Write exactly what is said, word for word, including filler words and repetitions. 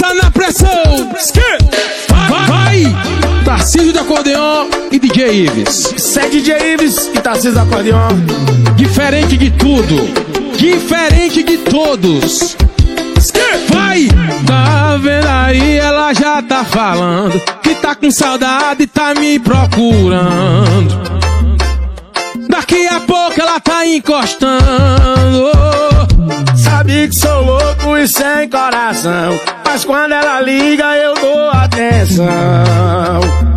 Bota na pressão. Vai, vai. Tarcísio de acordeon e D J Ives. Cê é D J Ives e Tarcísio de acordeon. Diferente de tudo, diferente de todos. Vai! Tá vendo aí, ela já tá falando que tá com saudade e tá me procurando. Daqui a pouco ela tá encostando. Sabe que sou louco e sem coração, mas quando ela liga eu dou atenção.